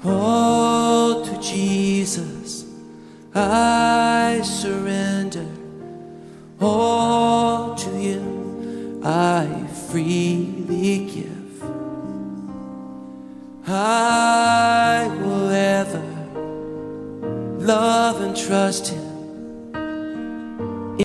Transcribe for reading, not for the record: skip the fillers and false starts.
All to Jesus I surrender. All to Him I freely give. I will ever love and trust Him